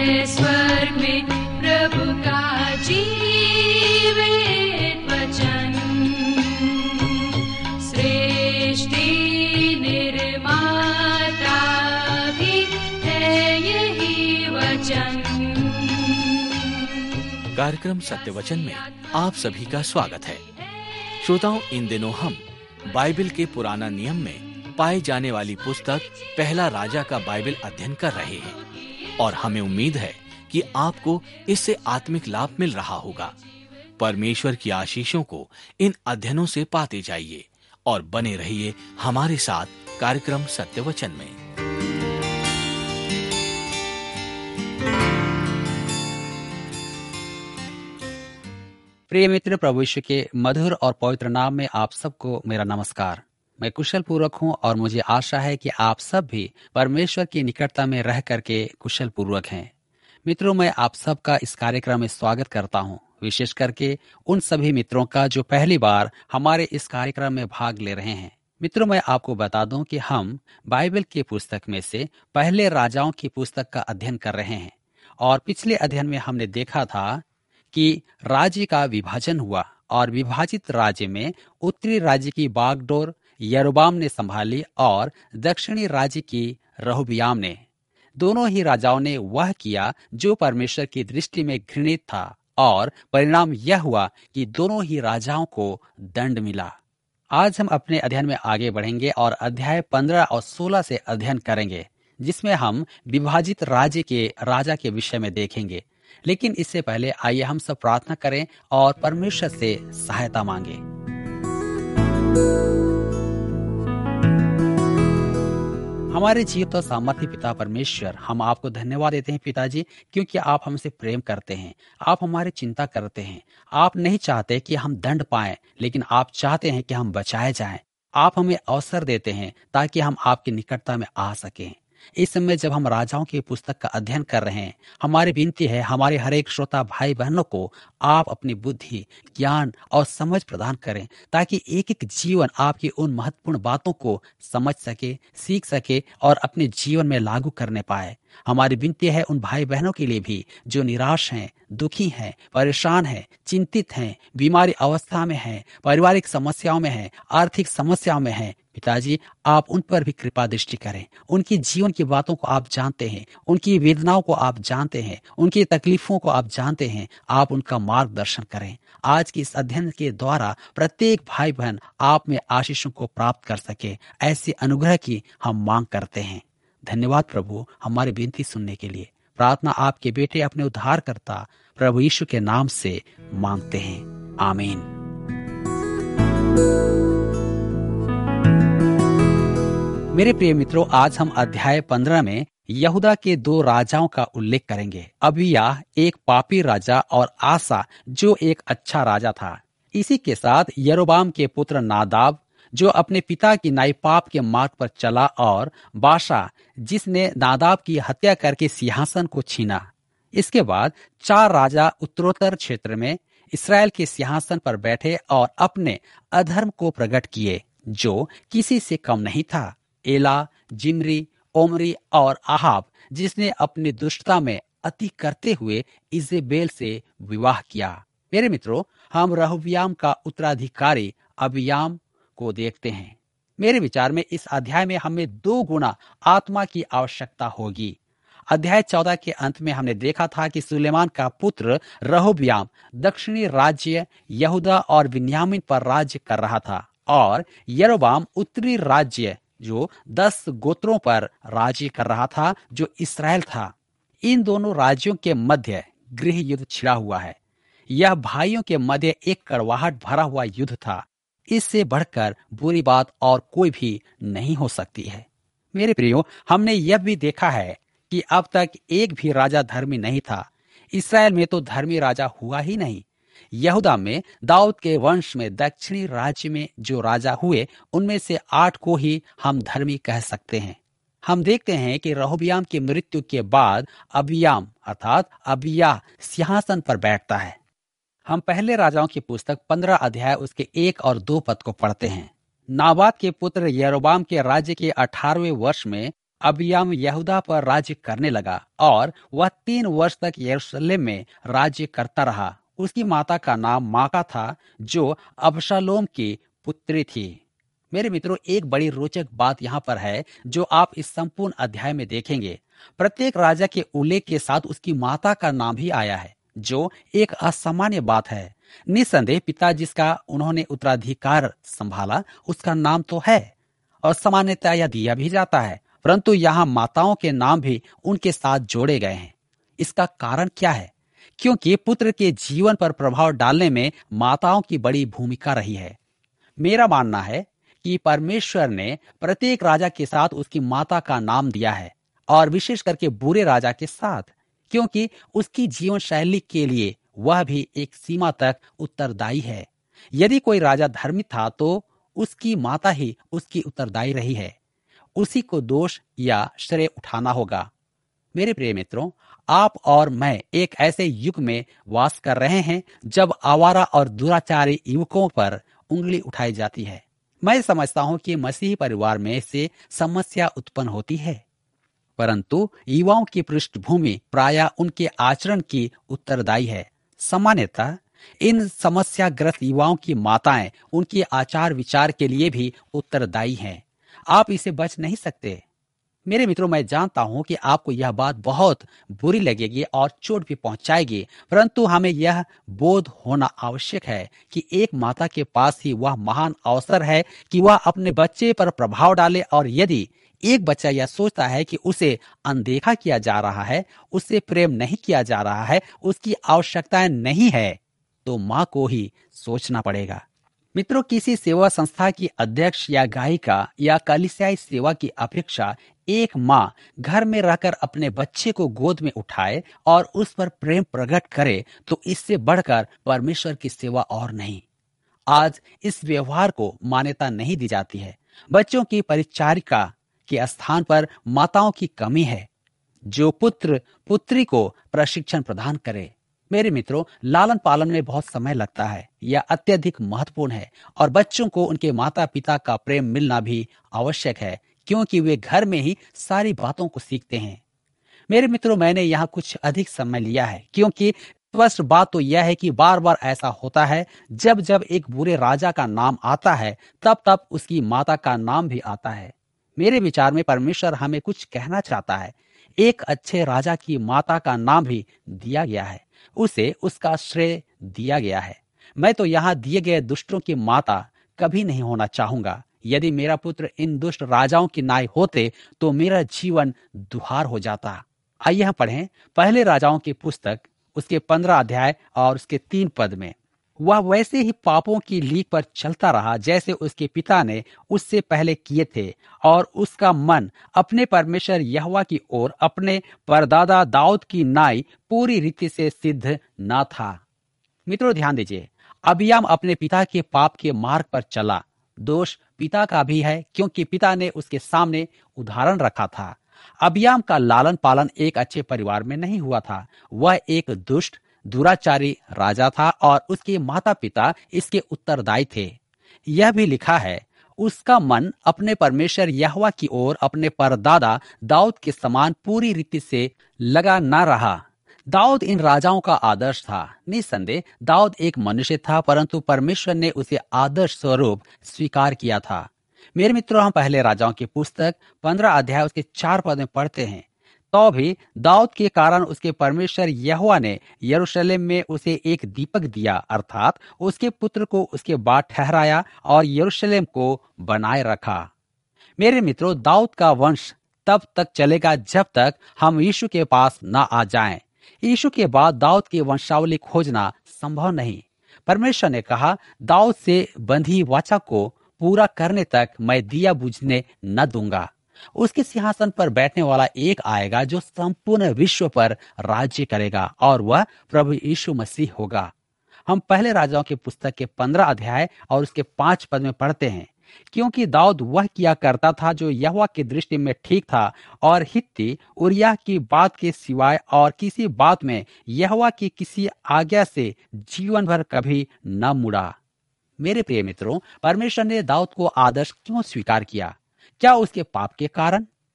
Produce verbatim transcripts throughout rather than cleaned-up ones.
है स्वर्ग में प्रभु का जीवित वचन। सृष्टि निर्माता भी है यही वचन। कार्यक्रम सत्य वचन में आप सभी का स्वागत है। श्रोताओं, इन दिनों हम बाइबल के पुराना नियम में पाई जाने वाली पुस्तक पहला राजा का बाइबल अध्ययन कर रहे हैं और हमें उम्मीद है कि आपको इससे आत्मिक लाभ मिल रहा होगा। परमेश्वर की आशीषों को इन अध्ययनों से पाते जाइए और बने रहिए हमारे साथ कार्यक्रम सत्य वचन में। प्रिय मित्र, प्रभु यीशु के मधुर और पवित्र नाम में आप सबको मेरा नमस्कार। मैं कुशल पूर्वक हूँ और मुझे आशा है कि आप सब भी परमेश्वर की निकटता में रह करके कुशल पूर्वक हैं। मित्रों, मैं आप सबका इस कार्यक्रम में स्वागत करता हूँ, विशेष करके उन सभी मित्रों का जो पहली बार हमारे इस कार्यक्रम में भाग ले रहे हैं। मित्रों, मैं आपको बता दूं कि हम बाइबल की पुस्तक में से पहले राजाओं की पुस्तक का अध्ययन कर रहे हैं और पिछले अध्ययन में हमने देखा था कि राज्य का विभाजन हुआ और विभाजित राज्य में उत्तरी राज्य की बागडोर यरोबाम ने संभाली और दक्षिणी राज्य की रहोबियाम ने। दोनों ही राजाओं ने वह किया जो परमेश्वर की दृष्टि में घृणित था और परिणाम यह हुआ कि दोनों ही राजाओं को दंड मिला। आज हम अपने अध्ययन में आगे बढ़ेंगे और अध्याय पंद्रह और सोलह से अध्ययन करेंगे, जिसमें हम विभाजित राज्य के राजा के विषय में देखेंगे। लेकिन इससे पहले आइए हम सब प्रार्थना करें और परमेश्वर से सहायता मांगे। हमारे जीवित और सामर्थ्य पिता परमेश्वर, हम आपको धन्यवाद देते हैं पिताजी, क्योंकि आप हमसे प्रेम करते हैं, आप हमारी चिंता करते हैं। आप नहीं चाहते कि हम दंड पाएं, लेकिन आप चाहते हैं कि हम बचाए जाएं। आप हमें अवसर देते हैं ताकि हम आपकी निकटता में आ सकें। इस समय जब हम राजाओं की पुस्तक का अध्ययन कर रहे हैं, हमारी विनती है हमारे हर एक श्रोता भाई बहनों को आप अपनी बुद्धि, ज्ञान और समझ प्रदान करें, ताकि एक एक जीवन आपकी उन महत्वपूर्ण बातों को समझ सके, सीख सके और अपने जीवन में लागू करने पाए। हमारी विनती है उन भाई बहनों के लिए भी जो निराश हैं, दुखी हैं, परेशान हैं, चिंतित हैं, बीमारी अवस्था में हैं, पारिवारिक समस्याओं में हैं, आर्थिक समस्याओं में हैं। पिताजी, आप उन पर भी कृपा दृष्टि करें। उनकी जीवन की बातों को आप जानते हैं, उनकी वेदनाओं को आप जानते हैं, उनकी तकलीफों को आप जानते हैं। आप उनका मार्गदर्शन करें। आज की इस अध्ययन के द्वारा प्रत्येक भाई बहन आप में आशीषों को प्राप्त कर सके, ऐसी अनुग्रह की हम मांग करते हैं। धन्यवाद प्रभु, हमारी विनती सुनने के लिए। प्रार्थना आपके बेटे अपने उद्धारकर्ता प्रभु यीशु के नाम से मांगते हैं, आमीन। मेरे प्रिय मित्रों, आज हम अध्याय पंद्रह में यहूदा के दो राजाओं का उल्लेख करेंगे। अबिय्याह एक पापी राजा और आसा जो एक अच्छा राजा था। इसी के साथ यरोबाम के पुत्र नादाब जो अपने पिता की नाई पाप के मार्ग पर चला, और बाशा जिसने नादाब की हत्या करके सिंहासन को छीना। इसके बाद चार राजा उत्तरोत्तर क्षेत्र में इस्राएल के सिंहासन पर बैठे और अपने अधर्म को प्रकट किए, जो किसी से कम नहीं था। एला, जिम्री, ओमरी और आहाब जिसने अपनी दुष्टता में अति करते हुए इजेबेल से विवाह किया। मेरे मित्रों, हम रहोबियाम का उत्तराधिकारी अबियाम को देखते हैं। मेरे विचार में इस अध्याय में हमें दो गुना आत्मा की आवश्यकता होगी। अध्याय चौदह के अंत में हमने देखा था कि सुलेमान का पुत्र रहोबियाम दक्षिणी राज्य यहूदा और बिन्यामीन पर राज्य कर रहा था, और यरोबाम उत्तरी राज्य जो दस गोत्रों पर राज्य कर रहा था, जो इस्राएल था। इन दोनों राज्यों के मध्य गृह युद्ध छिड़ा हुआ है। यह भाइयों के मध्य एक कड़वाहट भरा हुआ युद्ध था। इससे बढ़कर बुरी बात और कोई भी नहीं हो सकती है। मेरे प्रियो, हमने यह भी देखा है कि अब तक एक भी राजा धर्मी नहीं था। इस्राएल में तो धर्मी राजा हुआ ही नहीं। यहूदा में दाऊद के वंश में दक्षिणी राज्य में जो राजा हुए, उनमें से आठ को ही हम धर्मी कह सकते हैं। हम देखते हैं कि रहोबियाम की मृत्यु के बाद अबियाम अर्थात अबिय्याह सिंहासन पर बैठता है। हम पहले राजाओं की पुस्तक पंद्रह अध्याय उसके एक और दो पद को पढ़ते हैं। नाबात के पुत्र यरोबाम के राज्य के अठारहवें वर्ष में अबिय्याम यहूदा पर राज्य करने लगा और वह तीन वर्ष तक यरूशलेम में राज्य करता रहा। उसकी माता का नाम माका था, जो अबशालोम की पुत्री थी। मेरे मित्रों, एक बड़ी रोचक बात यहाँ पर है जो आप इस संपूर्ण अध्याय में देखेंगे। प्रत्येक राजा के उल्लेख के साथ उसकी माता का नाम भी आया है, जो एक असामान्य बात है। निसंदेह पिता जिसका उन्होंने उत्तराधिकार संभाला, उसका नाम तो है और सामान्यतः यह दिया भी जाता है, परंतु यहाँ माताओं के नाम भी उनके साथ जोड़े गए हैं। इसका कारण क्या है? क्योंकि पुत्र के जीवन पर प्रभाव डालने में माताओं की बड़ी भूमिका रही है। मेरा मानना है कि परमेश्वर ने प्रत्येक राजा के साथ उसकी माता का नाम दिया है, और विशेष करके बुरे राजा के साथ, क्योंकि उसकी जीवन शैली के लिए वह भी एक सीमा तक उत्तरदायी है। यदि कोई राजा धार्मी था तो उसकी माता ही उसकी उत्तरदायी रही है। उसी को दोष या श्रेय उठाना होगा। मेरे प्रिय मित्रों, आप और मैं एक ऐसे युग में वास कर रहे हैं जब आवारा और दुराचारी युवकों पर उंगली उठाई जाती है। मैं समझता हूं कि मसीही परिवार में से समस्या उत्पन्न होती है, परंतु युवाओं की पृष्ठभूमि प्रायः उनके आचरण की उत्तरदायी है। सामान्यतः इन समस्याग्रस्त युवाओं की माताएं उनके आचार विचार के लिए भी उत्तरदायी हैं। आप इसे बच नहीं सकते। मेरे मित्रों, मैं जानता हूं कि आपको यह बात बहुत बुरी लगेगी और चोट भी पहुंचाएगी, परंतु हमें यह बोध होना आवश्यक है कि एक माता के पास ही वह महान अवसर है कि वह अपने बच्चे पर प्रभाव डाले, और यदि एक बच्चा यह सोचता है कि उसे अनदेखा किया जा रहा है, उससे प्रेम नहीं किया जा रहा है, उसकी आवश्यकताएं नहीं है, तो माँ को ही सोचना पड़ेगा। मित्रों, किसी सेवा संस्था की अध्यक्ष या गायिका या कलीसियाई सेवा की अपेक्षा एक माँ घर में रहकर अपने बच्चे को गोद में उठाए और उस पर प्रेम प्रकट करे, तो इससे बढ़कर परमेश्वर की सेवा और नहीं। आज इस व्यवहार को मान्यता नहीं दी जाती है। बच्चों की परिचारिका के स्थान पर माताओं की कमी है, जो पुत्र पुत्री को प्रशिक्षण प्रदान करे। मेरे मित्रों, लालन पालन में बहुत समय लगता है, यह अत्यधिक महत्वपूर्ण है, और बच्चों को उनके माता पिता का प्रेम मिलना भी आवश्यक है, क्योंकि वे घर में ही सारी बातों को सीखते हैं। मेरे मित्रों, मैंने यहाँ कुछ अधिक समय लिया है, क्योंकि स्पष्ट बात तो यह है कि बार बार ऐसा होता है, जब जब एक बुरे राजा का नाम आता है, तब तब उसकी माता का नाम भी आता है। मेरे विचार में परमेश्वर हमें कुछ कहना चाहता है। एक अच्छे राजा की माता का नाम भी दिया गया है, उसे उसका श्रेय दिया गया है। मैं तो यहाँ दिए गए दुष्टों की माता कभी नहीं होना चाहूंगा। यदि मेरा पुत्र इन दुष्ट राजाओं की नाई होते तो मेरा जीवन दुहार हो जाता। आइए हम पढ़ें पहले राजाओं की पुस्तक, उसके पंद्रह अध्याय और उसके तीन पद में। वह वैसे ही पापों की लीक पर चलता रहा जैसे उसके पिता ने उससे पहले किए थे, और उसका मन अपने परमेश्वर यहोवा की ओर अपने परदादा दाऊद की नाई पूरी रीति से सिद्ध न था। मित्रों, ध्यान दीजिए, अबिय्याम अपने पिता के पाप के मार्ग पर चला। दोष पिता का भी है, क्योंकि पिता ने उसके सामने उदाहरण रखा था। अबिय्याम का लालन पालन एक अच्छे परिवार में नहीं हुआ था। वह एक दुष्ट दुराचारी राजा था और उसके माता पिता इसके उत्तरदायी थे। यह भी लिखा है, उसका मन अपने परमेश्वर यहोवा की ओर अपने परदादा दाऊद के समान पूरी रीति से लगा न रहा। दाऊद इन राजाओं का आदर्श था। निसंदेह दाऊद एक मनुष्य था, परंतु परमेश्वर ने उसे आदर्श स्वरूप स्वीकार किया था। मेरे मित्रों, हम पहले राजाओं की पुस्तक पंद्रह अध्याय उसके चार पद में पढ़ते हैं, तो भी दाऊद के कारण उसके परमेश्वर यहोवा ने यरूशलेम में उसे एक दीपक दिया, अर्थात उसके पुत्र को उसके बाद ठहराया और यरूशलेम को बनाए रखा। मेरे मित्रों, दाऊद का वंश तब तक चलेगा जब तक हम यीशु के पास न आ जाएं। यीशु के बाद दाऊद की वंशावली खोजना संभव नहीं। परमेश्वर ने कहा, दाऊद से बंधी वाचा को पूरा करने तक मैं दिया बुझने न दूंगा। उसके सिंहासन पर बैठने वाला एक आएगा जो संपूर्ण विश्व पर राज्य करेगा, और वह प्रभु यीशु मसीह होगा। हम पहले राजाओं की पुस्तक के पंद्रह अध्याय और उसके पांच पद में पढ़ते हैं, क्योंकि दाऊद वह किया करता था जो यहोवा की दृष्टि में ठीक था, और हित्ती उरिय्याह की बात के सिवाय और किसी बात में यहोवा की किसी आज्ञा से जीवन भर कभी न मुड़ा। मेरे प्रिय मित्रों, परमेश्वर ने दाऊद को आदर्श क्यों स्वीकार किया? क्या उसके पाप के कारण?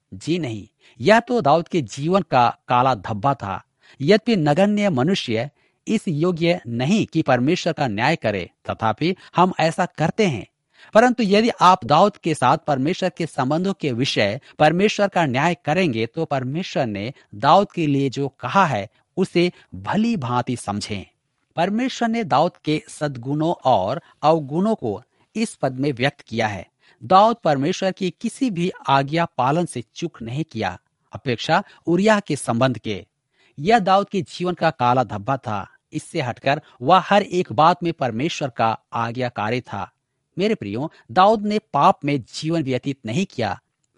जी नहीं, यह तो दाऊद के जीवन का काला धब्बा था। यद्यपि नगण्य मनुष्य इस योग्य नहीं कि परमेश्वर का न्याय करे, तथापि हम ऐसा करते हैं। परंतु यदि आप दाऊद के साथ परमेश्वर के संबंधों के विषय परमेश्वर का न्याय करेंगे, तो परमेश्वर ने दाऊद के लिए जो कहा है उसे भली भांति समझें। परमेश्वर ने दाऊद के सद्गुणों और अवगुणों को इस पद में व्यक्त किया है। दाऊद परमेश्वर की किसी भी आज्ञा पालन से चूक नहीं किया, अपेक्षा उरिय्याह के संबंध के। यह दाऊद के जीवन का काला धब्बा था। इससे हटकर वह हर एक बात में परमेश्वर का आज्ञाकारी था। मेरे प्रियो, दाऊद ने पाप में जीवन व्यतीत नहीं किया।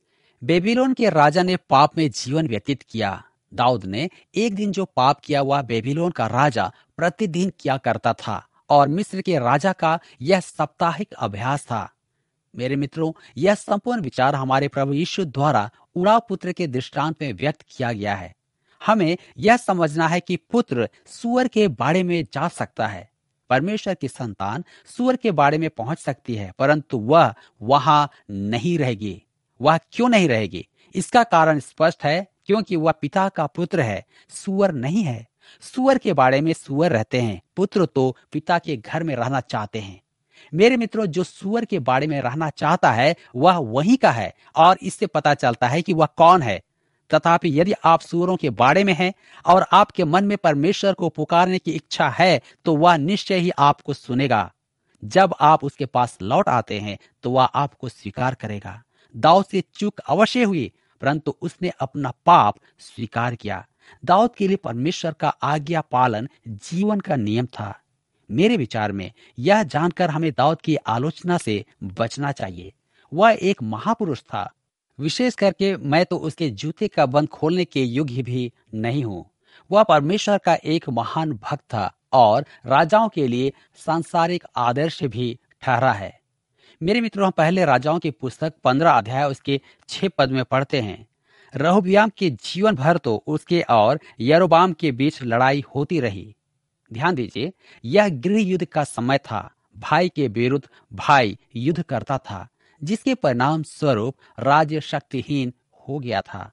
बेबीलोन के राजा ने पाप में जीवन व्यतीत किया। दाऊद ने एक दिन जो पाप किया वह बेबीलोन का राजा प्रतिदिन किया करता था, और मिस्र के राजा का यह साप्ताहिक अभ्यास था। मेरे मित्रों, यह संपूर्ण विचार हमारे प्रभु यीशु द्वारा उड़ाव पुत्र के दृष्टांत में व्यक्त किया गया है। हमें यह समझना है कि पुत्र सूअर के बाड़े में जा सकता है। परमेश्वर की संतान सूअर के बाड़े में पहुंच सकती है, परंतु वह वहां नहीं रहेगी। वह क्यों नहीं रहेगी? इसका कारण स्पष्ट है, क्योंकि वह पिता का पुत्र है, सूअर नहीं है। सूअर के बाड़े में सूअर रहते हैं, पुत्र तो पिता के घर में रहना चाहते हैं। मेरे मित्रों, जो सूअर के बाड़े में रहना चाहता है वह वहीं का है, और इससे पता चलता है कि वह कौन है। तथापि यदि आप सूअरों के बाड़े में हैं और आपके मन में परमेश्वर को पुकारने की इच्छा है, तो वह निश्चय ही आपको सुनेगा। जब आप उसके पास लौट आते हैं तो वह आपको स्वीकार करेगा। दाऊद से चूक अवश्य हुई, परंतु उसने अपना पाप स्वीकार किया। दाऊद के लिए परमेश्वर का आज्ञा पालन जीवन का नियम था। मेरे विचार में यह जानकर हमें दाऊद की आलोचना से बचना चाहिए। वह एक महापुरुष था। विशेष करके मैं तो उसके जूते का बंद खोलने के योग्य भी नहीं हूँ। वह परमेश्वर का एक महान भक्त था और राजाओं के लिए सांसारिक आदर्श भी ठहरा है। मेरे मित्रों, हम पहले राजाओं की पुस्तक पंद्रह अध्याय उसके छह पद में पढ़ते हैं। रहोबोआम के जीवन भर तो उसके और यरोबाम के बीच लड़ाई होती रही। ध्यान दीजिए, यह गृह युद्ध का समय था। भाई के विरुद्ध भाई युद्ध करता था, जिसके परिणाम स्वरूप राज्य शक्तिहीन हो गया था।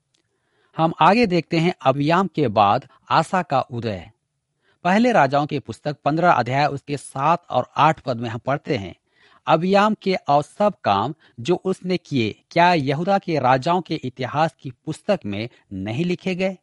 हम आगे देखते हैं अबियाम के बाद आसा का उदय। पहले राजाओं की पुस्तक पंद्रह अध्याय उसके सात और आठ पद में हम पढ़ते हैं। अबियाम के और सब काम जो उसने किए, क्या यहूदा के राजाओं के इतिहास की पुस्तक में नहीं लिखे गए?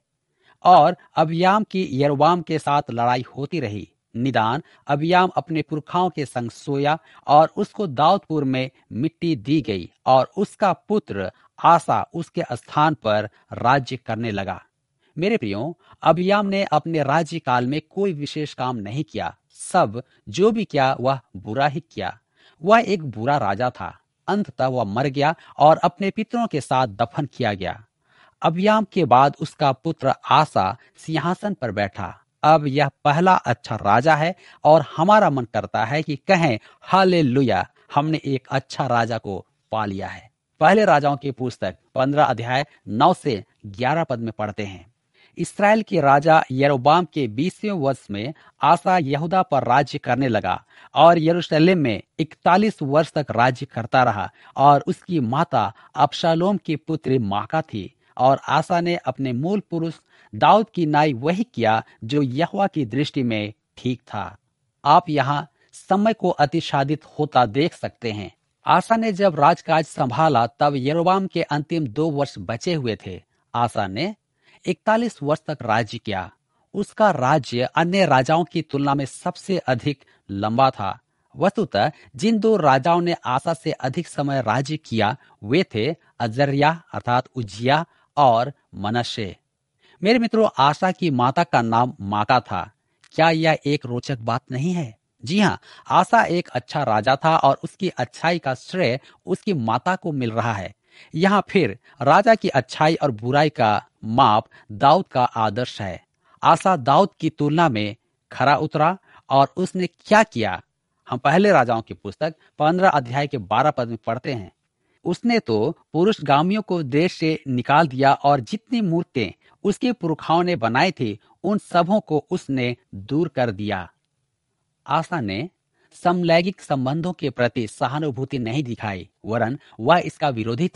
और अबियाम की यरोबाम के साथ लड़ाई होती रही। निदान अबियाम अपने पुरखाओं के संग सोया और उसको दाऊदपुर में मिट्टी दी गई, और उसका पुत्र आसा उसके स्थान पर राज्य करने लगा। मेरे प्रियो, अबियाम ने अपने राज्य काल में कोई विशेष काम नहीं किया। सब जो भी किया वह बुरा ही किया। वह एक बुरा राजा था। अंततः वह मर गया और अपने पितरों के साथ दफन किया गया। अबियाम के बाद उसका पुत्र आसा सिंहासन पर बैठा। अब यह पहला अच्छा राजा है और हमारा मन करता है कि कहें हालेलुया, हमने एक अच्छा राजा को पा लिया है। पहले राजाओं की पुस्तक पंद्रह अध्याय नौ से ग्यारह पद में पढ़ते हैं। इस्राएल के राजा यरोबाम के बीसवें वर्ष में आसा यहूदा पर राज्य करने लगा और यरूशलेम में इकतालीस वर्ष तक राज्य करता रहा, और उसकी माता अबशालोम की पुत्री माका थी। और आसा ने अपने मूल पुरुष दाऊद की नाई वही किया जो यहोवा की दृष्टि में ठीक था। आप यहाँ समय को अतिशादित होता देख सकते हैं। आसा ने जब राजकाज संभाला तब यरोबाम के अंतिम दो वर्ष बचे हुए थे। आसा ने इकतालीस वर्ष तक राज्य किया। उसका राज्य अन्य राजाओं की तुलना में सबसे अधिक लंबा था। वस्तुतः जिन दो राजाओं ने आसा से अधिक समय राज्य किया वे थे अजर्या अर्थात उज्जिया और मनश्शे। मेरे मित्रों, आसा की माता का नाम माका था। क्या यह एक रोचक बात नहीं है? जी हाँ, आसा एक अच्छा राजा था और उसकी अच्छाई का श्रेय उसकी माता को मिल रहा है। यहाँ फिर राजा की अच्छाई और बुराई का माप दाऊद का आदर्श है। आसा दाऊद की तुलना में खरा उतरा और उसने क्या किया? हम पहले राजाओं की पुस्तक पंद्रह अध्याय के बारह पद में पढ़ते हैं। उसने तो पुरुषगामियों को देश से निकाल दिया और जितनी मूर्तें उसके पुरखाओं ने बनाई थी उन सबों को उसने दूर कर दिया। आसा ने समलैंगिक संबंधों के प्रति सहानुभूति नहीं दिखाई, वरन वह इसका विरोधी था।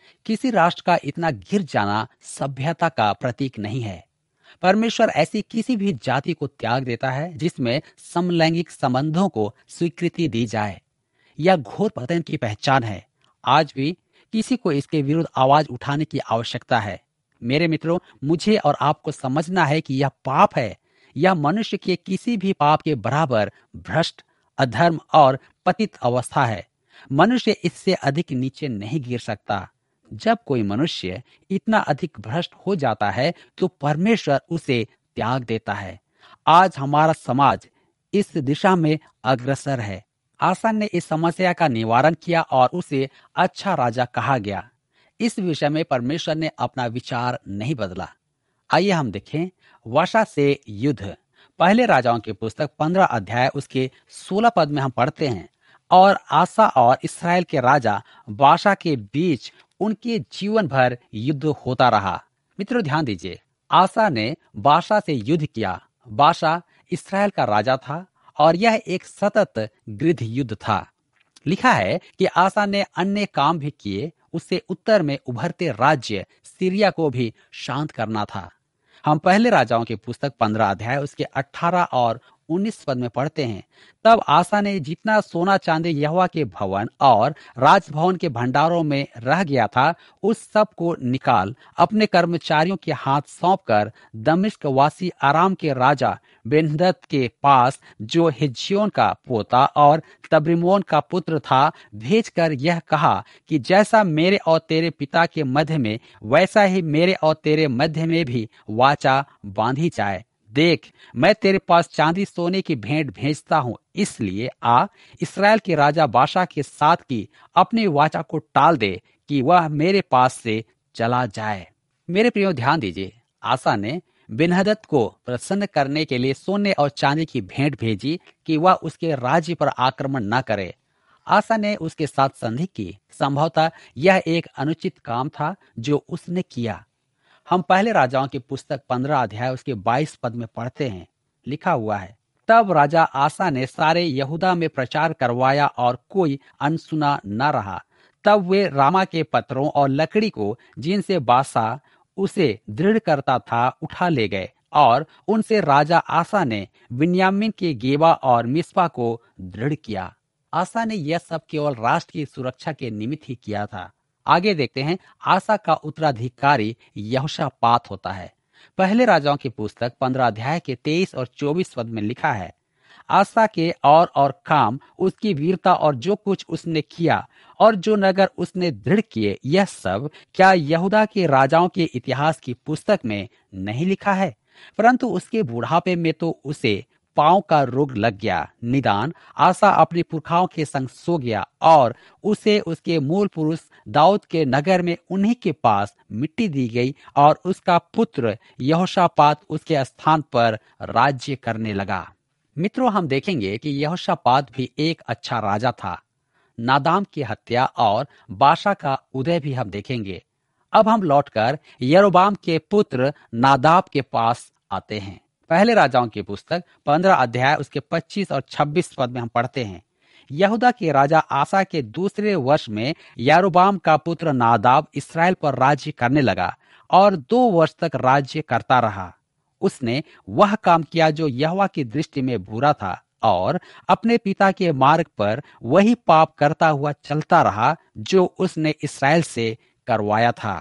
किसी राष्ट्र का इतना गिर जाना सभ्यता का प्रतीक नहीं है। परमेश्वर ऐसी किसी भी जाति को त्याग देता है जिसमें समलैंगिक संबंधों को स्वीकृति दी जाए। यह घोर पतन की पहचान है। आज भी किसी को इसके विरुद्ध आवाज उठाने की आवश्यकता है। मेरे मित्रों, मुझे और आपको समझना है कि यह पाप है। यह मनुष्य के किसी भी पाप के बराबर भ्रष्ट, अधर्म और पतित अवस्था है। मनुष्य इससे अधिक नीचे नहीं गिर सकता। जब कोई मनुष्य इतना अधिक भ्रष्ट हो जाता है तो परमेश्वर उसे त्याग देता है। आज हमारा समाज इस दिशा में अग्रसर है। आसा ने इस समस्या का निवारण किया और उसे अच्छा राजा कहा गया। इस विषय में परमेश्वर ने अपना विचार नहीं बदला। आइए हम देखें वाशा से युद्ध। पहले राजाओं की पुस्तक पंद्रह अध्याय उसके सोलह पद में हम पढ़ते हैं, और आसा और इस्राएल के राजा बाशा के बीच उनके जीवन भर युद्ध होता रहा। मित्रों ध्यान दीजिए, आसा ने बाशा से युद्ध किया। बाशा इस्राएल का राजा था और यह एक सतत गृद्ध युद्ध था। लिखा है कि आसा ने अन्य काम भी किए। उससे उत्तर में उभरते राज्य सीरिया को भी शांत करना था। हम पहले राजाओं की पुस्तक पंद्रह अध्याय उसके अठारह और उन्नीस पद में पढ़ते हैं, तब आसा ने जितना सोना चांदी यहोवा के भवन और राजभवन के भंडारों में रह गया था उस सब को निकाल अपने कर्मचारियों के हाथ सौंपकर दमिश्क वासी आराम के राजा बेन्हदद के पास, जो हिज्जियोन का पोता और तब्रिमोन का पुत्र था, भेजकर यह कहा कि जैसा मेरे और तेरे पिता के मध्य में वैसा ही मेरे और तेरे मध्य में भी वाचा बांधी जाए। देख, मैं तेरे पास चांदी सोने की भेंट भेजता हूँ, इसलिए आ इस्राएल के राजा बाशा के साथ की अपनी वाचा को टाल दे कि वह मेरे पास से चला जाए। मेरे प्रियो ध्यान दीजिए, आसा ने बेन्हदद को प्रसन्न करने के लिए सोने और चांदी की भेंट भेजी कि वह उसके राज्य पर आक्रमण न करे। आसा ने उसके साथ संधि की। संभवतः यह एक अनुचित काम था जो उसने किया। हम पहले राजाओं की पुस्तक पंद्रह अध्याय उसके बाईस पद में पढ़ते हैं, लिखा हुआ है, तब राजा आसा ने सारे यहूदा में प्रचार करवाया और कोई अनसुना न रहा। तब वे रामा के पत्रों और लकड़ी को जिनसे बासा उसे दृढ़ करता था उठा ले गए, और उनसे राजा आसा ने बिन्यामीन के गेबा और मिस्पा को दृढ़ किया। आसा ने यह सब केवल राष्ट्र की सुरक्षा के निमित्त ही किया था। आगे देखते हैं, आसा का उत्तराधिकारी यहोशापात होता है। पहले राजाओं की पुस्तक पंद्रह अध्याय के तेईस और चौबीस पद में लिखा है, आसा के और और काम, उसकी वीरता और जो कुछ उसने किया और जो नगर उसने दृढ़ किए, यह सब क्या यहूदा के राजाओं के इतिहास की पुस्तक में नहीं लिखा है? परंतु उसके बुढ़ापे में तो उसे पांव का रोग लग गया। निदान आसा अपने पुरखाओं के संग सो गया और उसे उसके मूल पुरुष दाऊद के नगर में उन्हीं के पास मिट्टी दी गई, और उसका पुत्र यहोशापात उसके स्थान पर राज्य करने लगा। मित्रों, हम देखेंगे कि यहोशापात भी एक अच्छा राजा था। नादाम की हत्या और बाशा का उदय भी हम देखेंगे। अब हम लौटकर यरोबाम के पुत्र नादाब के पास आते हैं। पहले राजाओं की पुस्तक पंद्रह अध्याय उसके पच्चीस और छब्बीस पद में हम पढ़ते हैं, यहूदा के राजा आसा के दूसरे वर्ष में यरोबाम का पुत्र नादाब इसराइल पर राज्य करने लगा और दो वर्ष तक राज्य करता रहा। उसने वह काम किया जो यहोवा की दृष्टि में बुरा था, और अपने पिता के मार्ग पर वही पाप करता हुआ चलता रहा जो उसने इसराइल से करवाया था।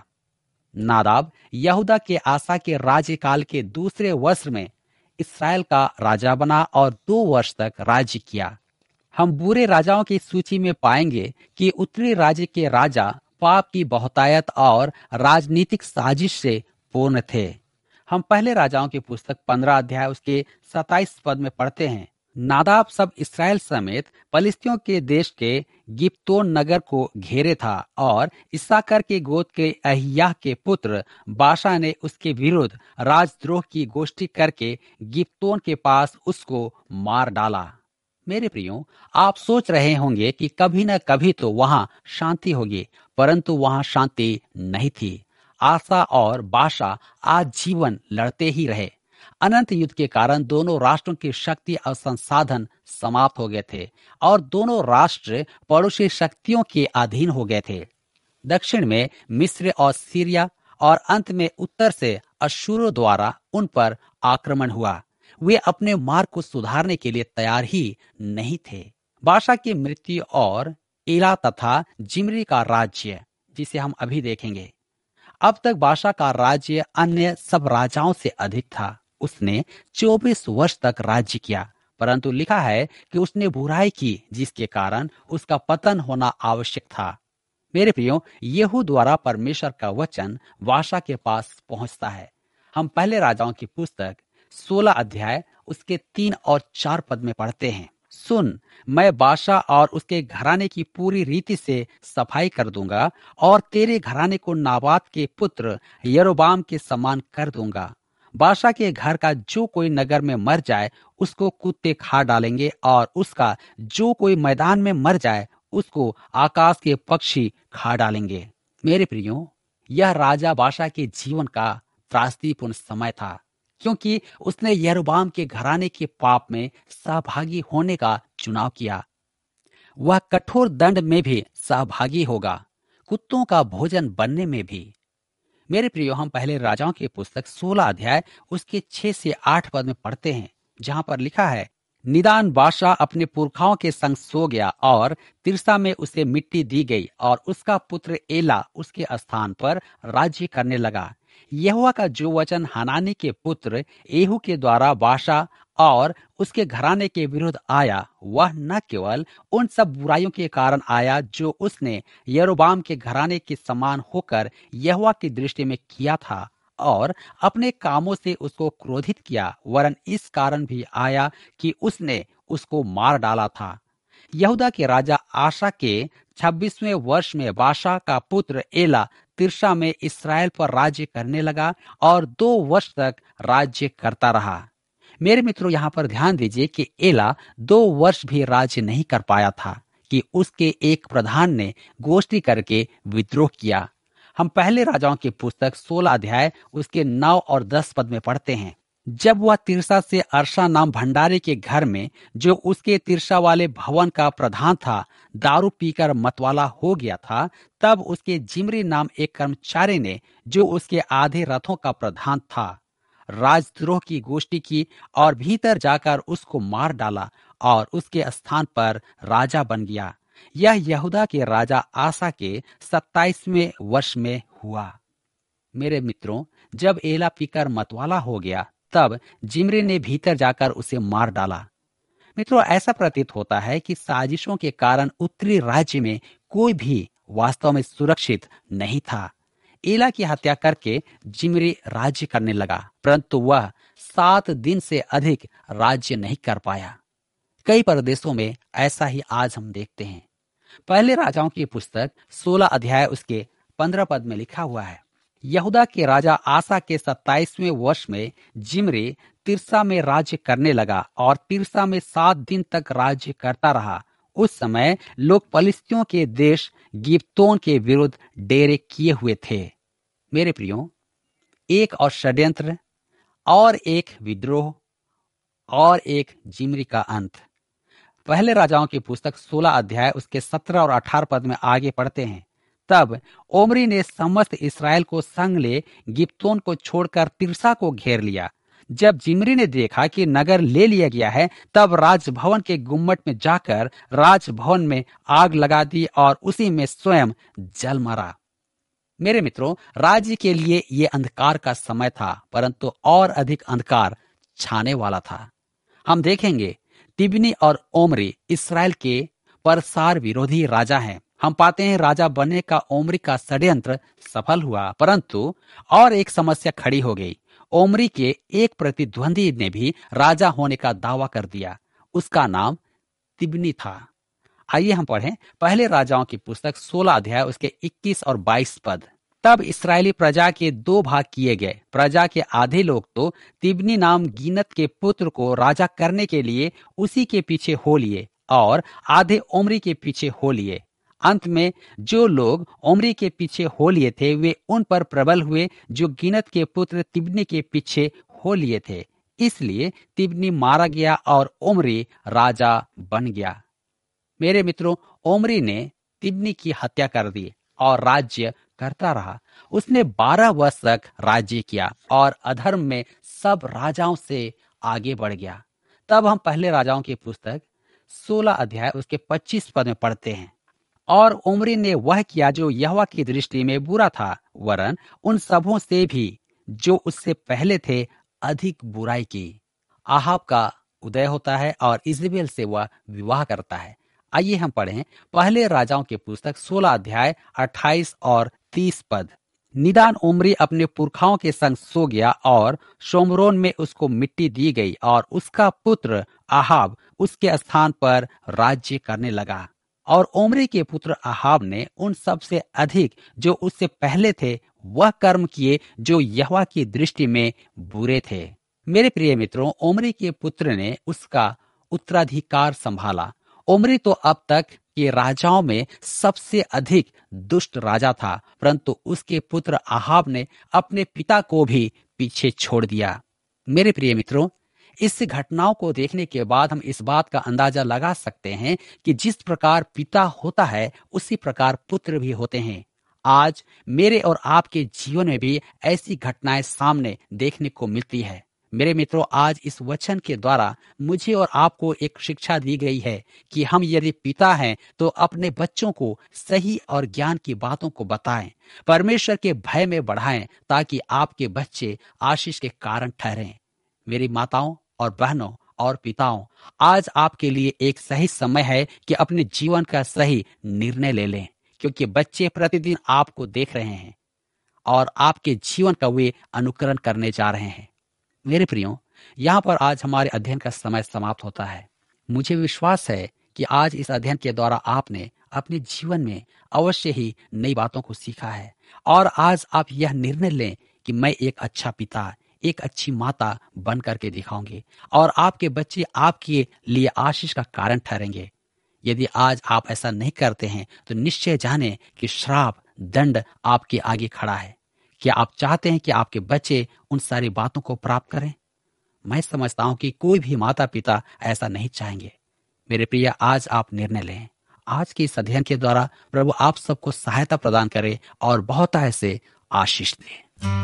नादाब यहूदा के आसा के राज्यकाल के दूसरे वर्ष में इसराइल का राजा बना और दो वर्ष तक राज्य किया। हम बुरे राजाओं की सूची में पाएंगे कि उत्तरी राज्य के राजा पाप की बहुतायत और राजनीतिक साजिश से पूर्ण थे। हम पहले राजाओं की पुस्तक पंद्रह अध्याय उसके सताइस पद में पढ़ते हैं, नादाब सब इसराइल समेत पलिस्तियों के देश के गिप्तोन नगर को घेरे था, और इस्साकार के गोत्र के अहिय्याह के पुत्र बाशा ने उसके विरुद्ध राजद्रोह की गोष्ठी करके गिप्तोन के पास उसको मार डाला। मेरे प्रियो, आप सोच रहे होंगे कि कभी न कभी तो वहां शांति होगी, परंतु वहां शांति नहीं थी। आसा और बाशा आजीवन लड़ते ही रहे। अनंत युद्ध के कारण दोनों राष्ट्रों की शक्ति और संसाधन समाप्त हो गए थे और दोनों राष्ट्र पड़ोसी शक्तियों के अधीन हो गए थे। दक्षिण में मिस्र और सीरिया और अंत में उत्तर से अश्शूर द्वारा उन पर आक्रमण हुआ। वे अपने मार्ग को सुधारने के लिए तैयार ही नहीं थे। बाशा की मृत्यु और एला तथा जिमरी का राज्य, जिसे हम अभी देखेंगे। अब तक बाशा का राज्य अन्य सब राजाओं से अधिक था। उसने चौबीस वर्ष तक राज्य किया, परंतु लिखा है कि उसने बुराई की, जिसके कारण उसका पतन होना आवश्यक था। मेरे प्रियो, यहू द्वारा परमेश्वर का वचन बाशा के पास पहुंचता है। हम पहले राजाओं की पुस्तक सोलह अध्याय उसके तीन और चार पद में पढ़ते हैं, सुन, मैं बाशा और उसके घराने की पूरी रीति से सफाई कर दूंगा और तेरे घराने को नाबात के पुत्र यरोबाम के समान कर दूंगा। बाशा के घर का जो कोई नगर में मर जाए उसको कुत्ते खा डालेंगे, और उसका जो कोई मैदान में मर जाए उसको आकाश के पक्षी खा डालेंगे। मेरे प्रियो, यह राजा बाशा के जीवन का त्रासदीपूर्ण समय था, क्योंकि उसने यरोबाम के घराने के पाप में सहभागी होने का चुनाव किया। वह कठोर दंड में भी सहभागी होगा, कुत्तों का भोजन बनने में भी। मेरे प्रियो, हम पहले राजाओं की पुस्तक सोलह अध्याय उसके छह से आठ पद में पढ़ते हैं, जहां पर लिखा है, निदान बाशा अपने पुरखाओं के संग सो गया और तिरसा में उसे मिट्टी दी गई, और उसका पुत्र एला उसके स्थान पर राज्य करने लगा। यहोवा का जो वचन हनानी के पुत्र एहू के द्वारा बाशा और उसके घराने के विरुद्ध आया, वह न केवल उन सब बुराइयों के कारण आया जो उसने यरोबाम के घराने के समान होकर यहोवा की दृष्टि में किया था और अपने कामों से उसको क्रोधित किया, वरन इस कारण भी आया कि उसने उसको मार डाला था। यहूदा के राजा आशा के छब्बीसवें वर्ष में बाशा का पुत्र एला तिरसा में इसराइल पर राज्य करने लगा और दो वर्ष तक राज्य करता रहा। मेरे मित्रों, यहाँ पर ध्यान दीजिए कि एला दो वर्ष भी राज्य नहीं कर पाया था कि उसके एक प्रधान ने गोष्ठी करके विद्रोह किया। हम पहले राजाओं की पुस्तक सोलह अध्याय उसके नौ और दस पद में पढ़ते हैं, जब वह तिरसा से अर्शा नाम भंडारी के घर में, जो उसके तिरसा वाले भवन का प्रधान था, दारू पीकर मतवाला हो गया था, तब उसके जिमरी नाम एक कर्मचारी ने, जो उसके आधे रथों का प्रधान था, राजद्रोह की गोष्ठी की और भीतर जाकर उसको मार डाला और उसके स्थान पर राजा बन गया। यह यहूदा के राजा आसा के सत्ताईसवें वर्ष में हुआ। मेरे मित्रों, जब एला पीकर मतवाला हो गया, तब जिमरी ने भीतर जाकर उसे मार डाला। मित्रों, ऐसा प्रतीत होता है कि साजिशों के कारण उत्तरी राज्य में कोई भी वास्तव में सुरक्षित नहीं था। एला की हत्या करके जिमरी राज्य करने लगा, परंतु वह सात दिन से अधिक राज्य नहीं कर पाया। कई प्रदेशों में ऐसा ही आज हम देखते हैं। पहले राजाओं की पुस्तक सोलह अध्याय उसके पंद्रह पद में लिखा हुआ है, यहूदा के राजा आसा के सत्ताईसवें वर्ष में जिमरी तिरसा में राज्य करने लगा और तिरसा में सात दिन तक राज्य करता रहा। उस समय लोग पलिस्तियों के देश गिब्तोन के विरुद्ध डेरे किए हुए थे। मेरे प्रियो, एक और षड्यंत्र और एक विद्रोह और एक जिमरी का अंत। पहले राजाओं की पुस्तक सोलह अध्याय उसके सत्रह और अठारह पद में आगे पढ़ते हैं, तब ओमरी ने समस्त इसराइल को संग ले गिब्तोन को छोड़कर तिरसा को घेर लिया। जब जिमरी ने देखा कि नगर ले लिया गया है, तब राजभवन के गुम्मट में जाकर राजभवन में आग लगा दी और उसी में स्वयं जल मरा। मेरे मित्रों, राज्य के लिए यह अंधकार का समय था, परंतु और अधिक अंधकार छाने वाला था। हम देखेंगे तिब्नी और ओमरी इसराइल के परसार विरोधी राजा हैं। हम पाते हैं राजा बनने का ओमरी का षड्यंत्र सफल हुआ, परंतु और एक समस्या खड़ी हो गई। ओमरी के एक प्रतिद्वंदी ने भी राजा होने का दावा कर दिया। उसका नाम तिब्नी था। आइए हम पढ़ें पहले राजाओं की पुस्तक सोलह अध्याय उसके इक्कीस और बाईस पद। तब इस्राएली प्रजा के दो भाग किए गए। प्रजा के आधे लोग तो तिब्नी नाम गीनत के पुत्र को राजा करने के लिए उसी के पीछे हो लिए और आधे ओमरी के पीछे हो लिए। अंत में जो लोग ओमरी के पीछे हो लिए थे, वे उन पर प्रबल हुए जो गीनत के पुत्र तिब्नी के पीछे हो लिए थे। इसलिए तिब्नी मारा गया और ओमरी राजा बन गया। मेरे मित्रों, ओमरी ने तिब्नी की हत्या कर दी। और राज्य करता रहा। उसने बारह वर्ष तक राज्य किया और अधर्म में सब राजाओं से आगे बढ़ गया। तब हम पहले राजाओं की पुस्तक सोलह अध्याय उसके पच्चीस पद में पढ़ते हैं, और उमरी ने वह किया जो यहोवा की दृष्टि में बुरा था, वरन उन सबों से भी जो उससे पहले थे अधिक बुराई की। आहाब का उदय होता है और इजबेल से वह विवाह करता है। आइए हम पढ़ें पहले राजाओं की पुस्तक सोलह अध्याय अट्ठाईस और तीस पद। निदान उमरी अपने पुरखाओं के संग सो गया और शोमरोन में उसको मिट्टी दी गई और उसका पुत्र आहाब उसके स्थान पर राज्य करने लगा। और उमरी के पुत्र आहाब ने उन सब से अधिक जो उससे पहले थे वह कर्म किए जो यहोवा की दृष्टि में बुरे थे। मेरे प्रिय मित्रों, उमरी के पुत्र ने उसका उत्तराधिकार संभाला। उमरी तो अब तक के राजाओं में सबसे अधिक दुष्ट राजा था, परंतु उसके पुत्र आहाब ने अपने पिता को भी पीछे छोड़ दिया। मेरे प्रिय मित्रों, इस घटनाओं को देखने के बाद हम इस बात का अंदाजा लगा सकते हैं कि जिस प्रकार पिता होता है उसी प्रकार पुत्र भी होते हैं। आज मेरे और आपके जीवन में भी ऐसी घटनाएं सामने देखने को मिलती है। मेरे मित्रों, आज इस वचन के द्वारा मुझे और आपको एक शिक्षा दी गई है कि हम यदि पिता हैं तो अपने बच्चों को सही और ज्ञान की बातों को बताएं, परमेश्वर के भय में बढ़ाएं, ताकि आपके बच्चे आशीष के कारण ठहरें। मेरी माताओं और बहनों और पिताओं, आज आपके लिए एक सही समय है कि अपने जीवन का सही निर्णय ले लें, क्योंकि बच्चे प्रतिदिन आपको देख रहे हैं और आपके जीवन का वे अनुकरण करने जा रहे हैं। मेरे प्रियो, यहाँ पर आज हमारे अध्ययन का समय समाप्त होता है। मुझे विश्वास है कि आज इस अध्ययन के द्वारा आपने अपने जीवन में अवश्य ही नई बातों को सीखा है, और आज आप यह निर्णय लें कि मैं एक अच्छा पिता, एक अच्छी माता बन करके दिखाऊंगी, और आपके बच्चे आपके लिए आशीष का कारण ठहरेंगे। यदि आज आप ऐसा नहीं करते हैं तो निश्चय जाने कि श्राप, दंड आपके आगे खड़ा है। क्या आप चाहते हैं कि आपके बच्चे उन सारी बातों को प्राप्त करें? मैं समझता हूं कि कोई भी माता पिता ऐसा नहीं चाहेंगे। मेरे प्रिय, आज आप निर्णय लें। आज के इस अध्ययन के द्वारा प्रभु आप सबको सहायता प्रदान करे और बहुत ऐसे आशीष दे।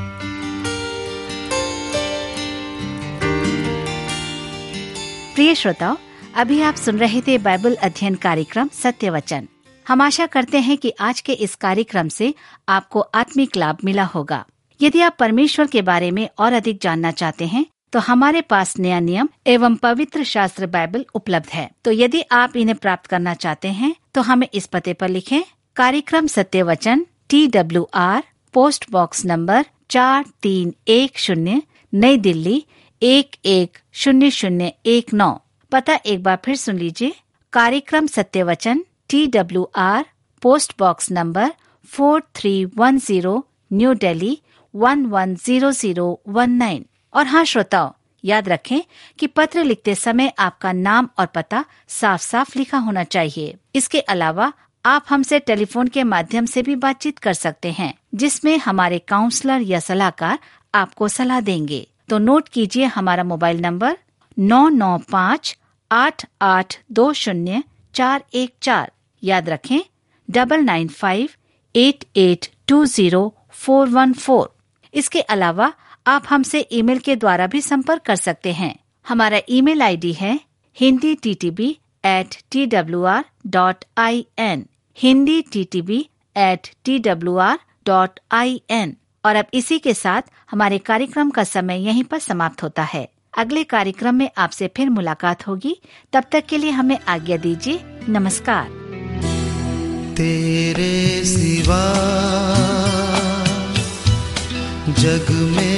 प्रिय श्रोताओ, अभी आप सुन रहे थे बाइबल अध्ययन कार्यक्रम सत्य वचन। हम आशा करते हैं कि आज के इस कार्यक्रम से आपको आत्मिक लाभ मिला होगा। यदि आप परमेश्वर के बारे में और अधिक जानना चाहते हैं तो हमारे पास नया नियम एवं पवित्र शास्त्र बाइबल उपलब्ध है। तो यदि आप इन्हें प्राप्त करना चाहते हैं तो हमें इस पते पर लिखें। कार्यक्रम Satya Vachan, T W R, post box number चार तीन एक शून्य, नई दिल्ली एक एक शून्य शून्य एक नौ। पता एक बार फिर सुन लीजिए। कार्यक्रम Satya Vachan, T W R, post box number four three one zero, new Delhi one one zero zero one nine. और हाँ श्रोताओ, याद रखें कि पत्र लिखते समय आपका नाम और पता साफ साफ लिखा होना चाहिए। इसके अलावा आप हमसे टेलीफोन के माध्यम से भी बातचीत कर सकते हैं, जिसमें हमारे काउंसलर या सलाहकार आपको सलाह देंगे। तो नोट कीजिए हमारा मोबाइल नंबर नौ नौ पाँच आठ आठ दो शून्य चार एक चार। याद रखें double nine five eight eight two zero four one four. इसके अलावा आप हमसे ईमेल के द्वारा भी संपर्क कर सकते हैं। हमारा ईमेल आईडी है Hindi T T B at T W R dot I N, Hindi T T B at T W R dot I N. और अब इसी के साथ हमारे कार्यक्रम का समय यहीं पर समाप्त होता है। अगले कार्यक्रम में आपसे फिर मुलाकात होगी। तब तक के लिए हमें आज्ञा दीजिए। नमस्कार। तेरे सिवा जग में